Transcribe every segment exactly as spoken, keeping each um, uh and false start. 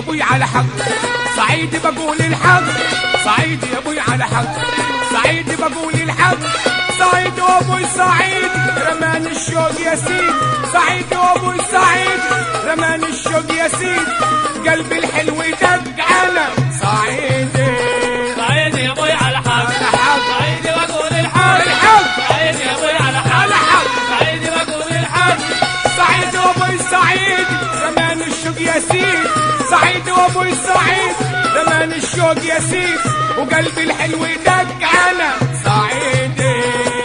ابوي على حق، صعيدي بقول الحق، صعيدي يا ابوي على حق، صعيدي بقول الحق، صعيدي وابوي سعيد رمان الشوق يا سيد، صعيدي وابوي سعيد رمان الشوق يا سيد، قلبي الحلو يدق على صعيدي. صعيدي يا ابوي على حق، صعيدي بقول الحق، الحق صعيدي يا ابوي على حق، على حق، صعيدي بقول الحق، صعيدي وابوي سعيد رمان الشوق يا سيد، صعيدي وابوي سعيد رمان الشوق يا سيد، وقلبي الحلو يدق على صعيدي.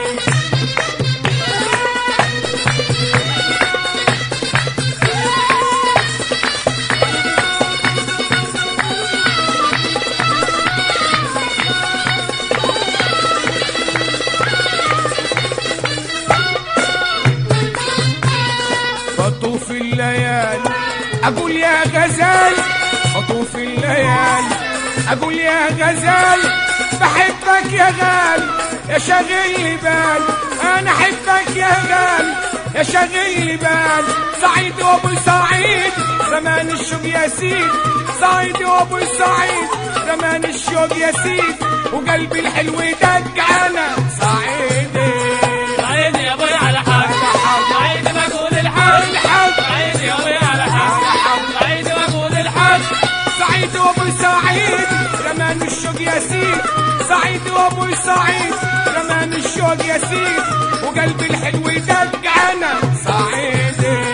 بطوف الليالي اقول يا غزال، بطوف الليالي اقول يا غزال، بحبك يا غالي يا شاغل لي بال، انا احبك يا غالي يا شاغل لي بال، صعيد وابو سعيد زمان الشوق يا سيد، صعيد وابو سعيد زمان الشوق يا سيد، وقلبي الحلو يدق على صعيدي. صعيدي يا ابوي على حق، صعيدي بقول الحق، الحق صعيدي يا ابوي على حق، صعيدي بقول الحق، صعيد وابو سعيد رمان الشوق يا سيد، صعيد وابو سعيد رمان الشوق يا سيد، وقلبي الحلو يدق على صعيدي.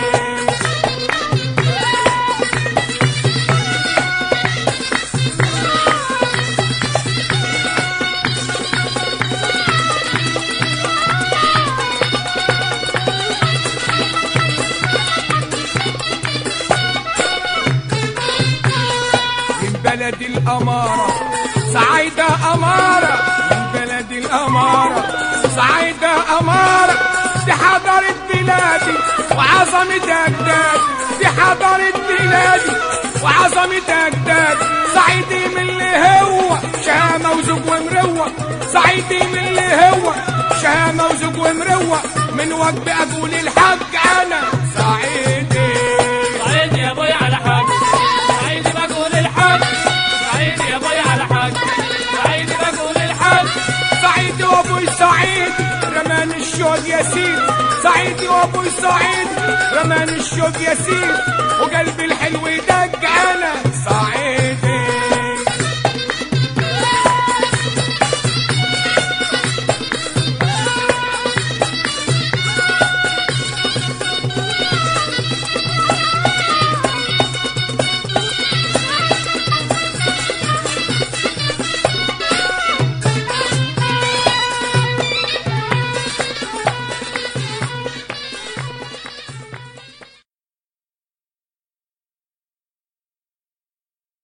بلد الأمارة سعيدة أمارة، من بلد الأمارة سعيدة أمارة، دي حضرت بلادي وعظمة أجداد، دي حضرت بلادي وعظمة أجداد، صعيدي من اللي هو شهامة وزوج ومروة، صعيدي من اللي هو شهامة وزوج ومروة، من وجب أقول الحق أنا صعيدي. صعيدي يا ابوي على حق، صعيدي بقول الحق، صعيدي يا ابوي على حق، صعيدي بقول الحق، صعيدي وابوي سعيد رمان الشوق يا سيد، صعيدي وابوي سعيد رمان الشوق يا سيد، وقلبي الحلو يدق على صعيد.